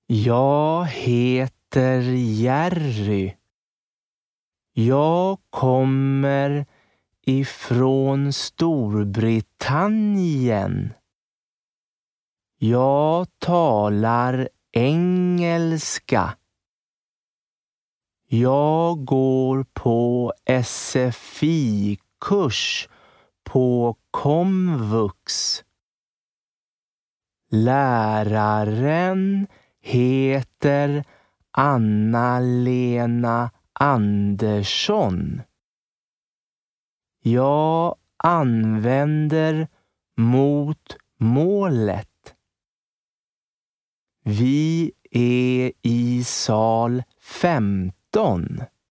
Jag heter Jerry. Jag kommer ifrån Storbritannien. Jag talar engelska. Jag går på SFI-kurs på komvux. Läraren heter Anna-Lena Andersson. Jag använder mot målet. Vi är i sal 15.